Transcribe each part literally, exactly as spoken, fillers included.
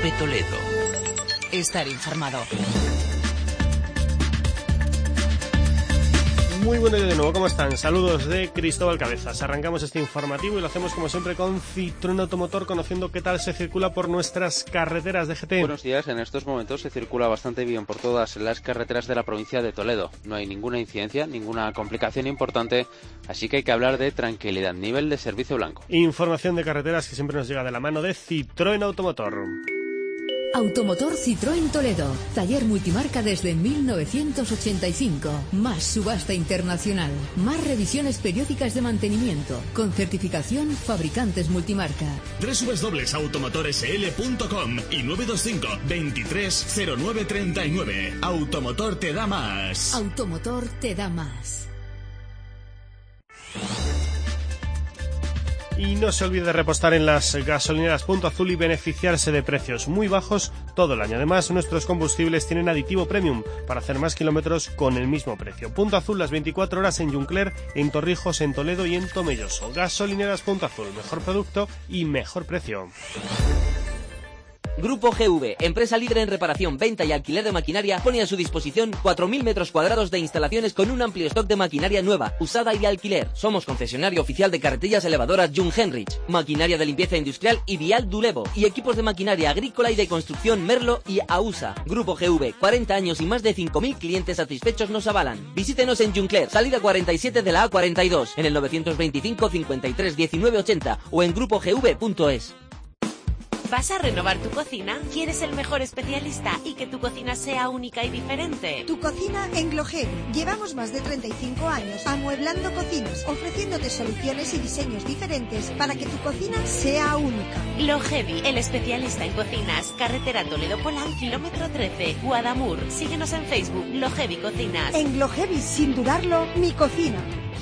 Cope Toledo. Estar informado. Muy buenos días de nuevo, ¿cómo están? Saludos de Cristóbal Cabezas. Arrancamos este informativo y lo hacemos como siempre con Citroën Automotor, conociendo qué tal se circula por nuestras carreteras de G T. Buenos días, en estos momentos se circula bastante bien por todas las carreteras de la provincia de Toledo. No hay ninguna incidencia, ninguna complicación importante, así que hay que hablar de tranquilidad, nivel de servicio blanco. Información de carreteras que siempre nos llega de la mano de Citroën Automotor. Automotor Citroën Toledo, taller multimarca desde mil novecientos ochenta y cinco, más subasta internacional, más revisiones periódicas de mantenimiento, con certificación fabricantes multimarca. doble u doble u doble u punto automotor s l punto com y nueve dos cinco, veintitrés cero nueve treinta y nueve. Automotor te da más. Automotor te da más. Y no se olvide de repostar en las gasolineras Punto Azul y beneficiarse de precios muy bajos todo el año. Además, nuestros combustibles tienen aditivo premium para hacer más kilómetros con el mismo precio. Punto Azul las veinticuatro horas en Juncler, en Torrijos, en Toledo y en Tomelloso. Gasolineras Punto Azul, mejor producto y mejor precio. Grupo G V, empresa líder en reparación, venta y alquiler de maquinaria, pone a su disposición cuatro mil metros cuadrados de instalaciones con un amplio stock de maquinaria nueva, usada y de alquiler. Somos concesionario oficial de carretillas elevadoras Jungheinrich, maquinaria de limpieza industrial y Vial Dulevo, y equipos de maquinaria agrícola y de construcción Merlo y AUSA. Grupo G V, cuarenta años y más de cinco mil clientes satisfechos nos avalan. Visítenos en Juncler, salida cuarenta y siete de la A cuarenta y dos, en el novecientos veinticinco cincuenta y tres diecinueve ochenta o en grupo g v punto es. ¿Vas a renovar tu cocina? ¿Quieres el mejor especialista y que tu cocina sea única y diferente? Tu cocina en Glohevi. Llevamos más de treinta y cinco años amueblando cocinas, ofreciéndote soluciones y diseños diferentes para que tu cocina sea única. Glohevi, el especialista en cocinas. Carretera Toledo-Polán, kilómetro trece, Guadamur. Síguenos en Facebook, Glohevi Cocinas. En Glohevi, sin dudarlo, mi cocina.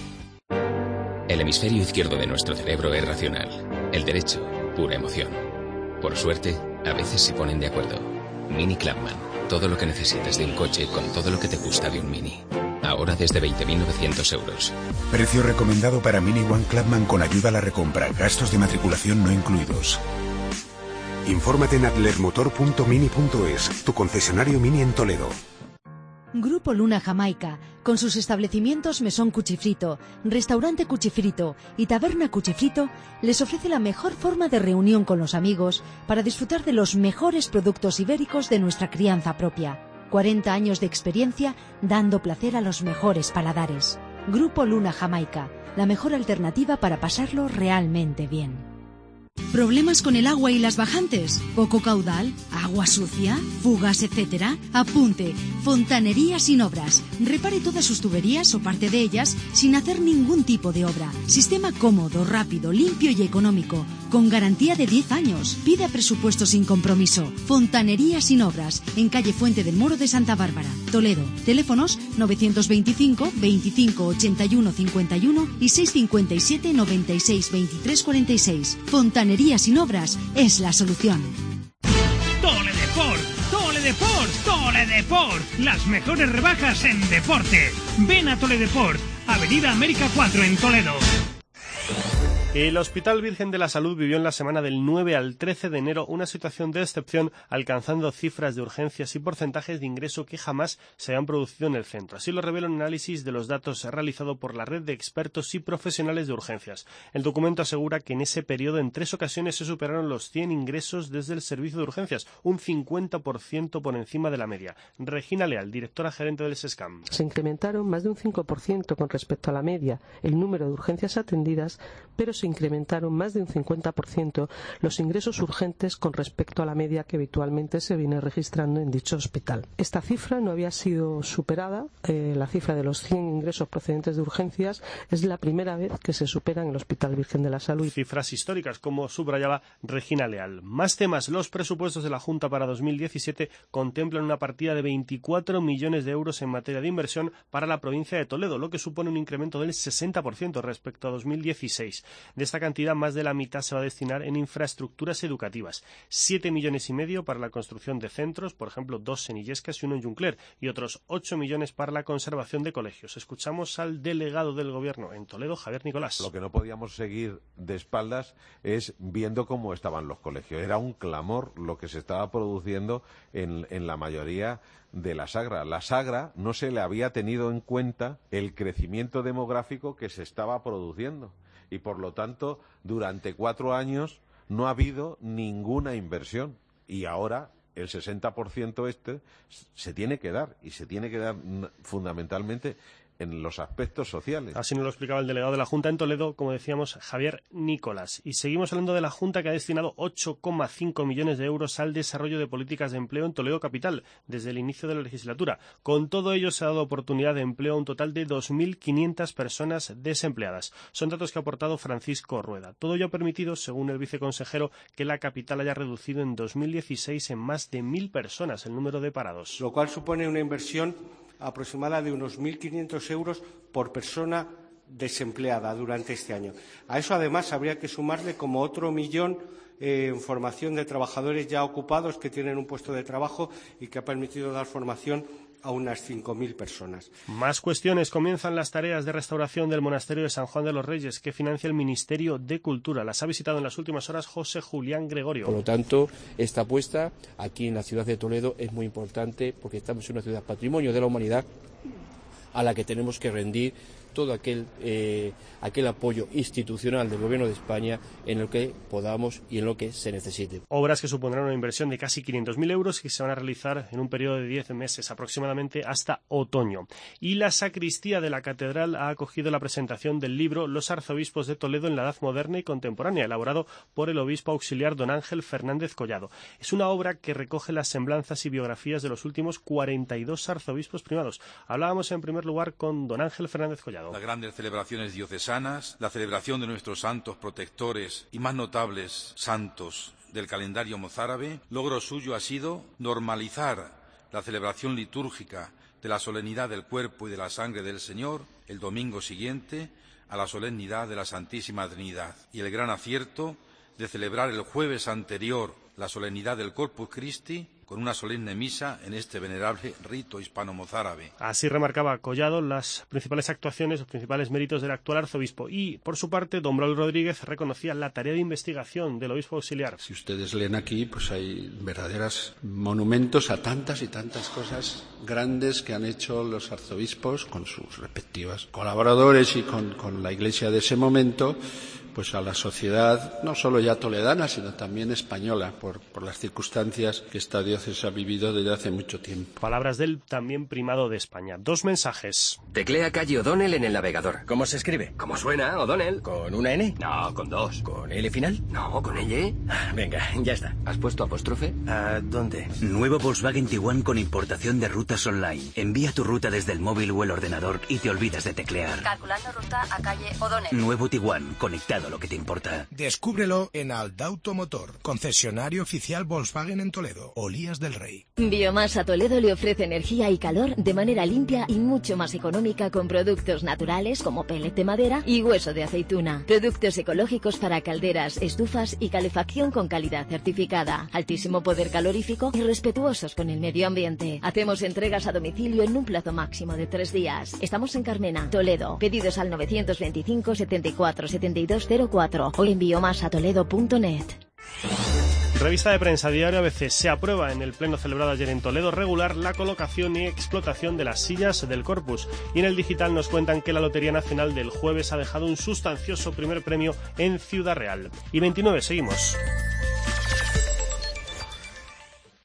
El hemisferio izquierdo de nuestro cerebro es racional. El derecho, pura emoción. Por suerte, a veces se ponen de acuerdo. Mini Clubman. Todo lo que necesitas de un coche con todo lo que te gusta de un Mini. Ahora desde veinte mil novecientos euros. Precio recomendado para Mini One Clubman con ayuda a la recompra. Gastos de matriculación no incluidos. Infórmate en atlermotor punto mini punto es, tu concesionario Mini en Toledo. Grupo Luna Jamaica, con sus establecimientos Mesón Cuchifrito, Restaurante Cuchifrito y Taberna Cuchifrito, les ofrece la mejor forma de reunión con los amigos para disfrutar de los mejores productos ibéricos de nuestra crianza propia. cuarenta años de experiencia dando placer a los mejores paladares. Grupo Luna Jamaica, la mejor alternativa para pasarlo realmente bien. ¿Problemas con el agua y las bajantes? ¿Poco caudal? ¿Agua sucia? ¿Fugas, etcétera? Apunte. Fontanería Sin Obras. Repare todas sus tuberías o parte de ellas sin hacer ningún tipo de obra. Sistema cómodo, rápido, limpio y económico. Con garantía de diez años. Pida presupuesto sin compromiso. Fontanería Sin Obras. En calle Fuente del Moro de Santa Bárbara, Toledo. Teléfonos novecientos veinticinco, veinticinco, ochenta y uno, cincuenta y uno y seiscientos cincuenta y siete, noventa y seis, veintitrés, cuarenta y seis. Fontanería Sin Obras es la solución. Toledeport, Toledeport, Toledeport. Las mejores rebajas en deporte. Ven a Toledeport, Avenida América cuatro en Toledo. El Hospital Virgen de la Salud vivió en la semana del nueve al trece de enero una situación de excepción, alcanzando cifras de urgencias y porcentajes de ingreso que jamás se habían producido en el centro. Así lo revela un análisis de los datos realizado por la red de expertos y profesionales de urgencias. El documento asegura que en ese periodo en tres ocasiones se superaron los cien ingresos desde el servicio de urgencias, un cincuenta por ciento por encima de la media. Regina Leal, directora gerente del SESCAM. Se incrementaron más de un cinco por ciento con respecto a la media el número de urgencias atendidas, pero se incrementaron más de un cincuenta por ciento los ingresos urgentes con respecto a la media que habitualmente se viene registrando en dicho hospital. Esta cifra no había sido superada, eh, la cifra de los cien ingresos procedentes de urgencias es la primera vez que se supera en el Hospital Virgen de la Salud. Cifras históricas, como subrayaba Regina Leal. Más temas. Los presupuestos de la Junta para dos mil diecisiete contemplan una partida de veinticuatro millones de euros en materia de inversión para la provincia de Toledo, lo que supone un incremento del sesenta por ciento respecto a dos mil dieciséis. De esta cantidad, más de la mitad se va a destinar en infraestructuras educativas. Siete millones y medio para la construcción de centros, por ejemplo, dos en Illescas y uno en Juncler, y otros ocho millones para la conservación de colegios. Escuchamos al delegado del Gobierno en Toledo, Javier Nicolás. Lo que no podíamos seguir de espaldas es viendo cómo estaban los colegios. Era un clamor lo que se estaba produciendo en, en la mayoría de la Sagra. La Sagra no se le había tenido en cuenta el crecimiento demográfico que se estaba produciendo y, por lo tanto, durante cuatro años no ha habido ninguna inversión y ahora el sesenta por ciento este se tiene que dar y se tiene que dar fundamentalmente en los aspectos sociales. Así nos lo explicaba el delegado de la Junta en Toledo, como decíamos, Javier Nicolás. Y seguimos hablando de la Junta, que ha destinado ocho coma cinco millones de euros al desarrollo de políticas de empleo en Toledo capital desde el inicio de la legislatura. Con todo ello se ha dado oportunidad de empleo a un total de dos mil quinientas personas desempleadas. Son datos que ha aportado Francisco Rueda. Todo ello ha permitido, según el viceconsejero, que la capital haya reducido en dos mil dieciséis en más de mil personas el número de parados. Lo cual supone una inversión aproximada de unos mil quinientos euros por persona desempleada durante este año. A eso, además, habría que sumarle como otro millón eh, en formación de trabajadores ya ocupados que tienen un puesto de trabajo y que ha permitido dar formación a unas cinco mil personas. Más cuestiones. Comienzan las tareas de restauración del monasterio de San Juan de los Reyes, que financia el Ministerio de Cultura. Las ha visitado en las últimas horas José Julián Gregorio. Por lo tanto, esta apuesta aquí en la ciudad de Toledo es muy importante porque estamos en una ciudad patrimonio de la humanidad a la que tenemos que rendir todo aquel, eh, aquel apoyo institucional del Gobierno de España en lo que podamos y en lo que se necesite. Obras que supondrán una inversión de casi quinientos mil euros que se van a realizar en un periodo de diez meses aproximadamente hasta otoño. Y la sacristía de la catedral ha acogido la presentación del libro Los arzobispos de Toledo en la Edad Moderna y Contemporánea, elaborado por el obispo auxiliar don Ángel Fernández Collado. Es una obra que recoge las semblanzas y biografías de los últimos cuarenta y dos arzobispos primados. Hablábamos en primer lugar con don Ángel Fernández Collado. Las grandes celebraciones diocesanas, la celebración de nuestros santos protectores y más notables santos del calendario mozárabe. Logro suyo ha sido normalizar la celebración litúrgica de la solemnidad del cuerpo y de la sangre del Señor el domingo siguiente a la solemnidad de la Santísima Trinidad, y el gran acierto de celebrar el jueves anterior la solemnidad del Corpus Christi con una solemne misa en este venerable rito hispano-mozárabe. Así remarcaba Collado las principales actuaciones, los principales méritos del actual arzobispo. Y, por su parte, don Braulio Rodríguez reconocía la tarea de investigación del obispo auxiliar. Si ustedes leen aquí, pues hay verdaderos monumentos a tantas y tantas cosas grandes que han hecho los arzobispos con sus respectivos colaboradores y con, con la Iglesia de ese momento, pues a la sociedad, no solo ya toledana, sino también española, por, por las circunstancias que esta diócesis ha vivido desde hace mucho tiempo. Palabras del también primado de España. Dos mensajes. Teclea calle O'Donnell en el navegador. ¿Cómo se escribe? ¿Cómo suena, O'Donnell? ¿Con una N? No, con dos. ¿Con L final? No, con L. Venga, ya está. ¿Has puesto apóstrofe? ¿A dónde? Nuevo Volkswagen Tiguan con importación de rutas online. Envía tu ruta desde el móvil o el ordenador y te olvidas de teclear. Calculando ruta a calle O'Donnell. Nuevo Tiguan, conectado a lo que te importa. Descúbrelo en Aldauto Motor, concesionario oficial Volkswagen en Toledo, Olías del Rey. Biomasa Toledo le ofrece energía y calor de manera limpia y mucho más económica con productos naturales como pellet de madera y hueso de aceituna. Productos ecológicos para calderas, estufas y calefacción con calidad certificada. Altísimo poder calorífico y respetuosos con el medio ambiente. Hacemos entregas a domicilio en un plazo máximo de tres días. Estamos en Carmena, Toledo. Pedidos al novecientos veinticinco setenta y cuatro setenta y dos cero cuatro o en biomasatoledo punto net. Revista de prensa Diario A B C. Se aprueba en el pleno celebrado ayer en Toledo regular la colocación y explotación de las sillas del Corpus. Y en el digital nos cuentan que la Lotería Nacional del jueves ha dejado un sustancioso primer premio en Ciudad Real. Y veintinueve, seguimos.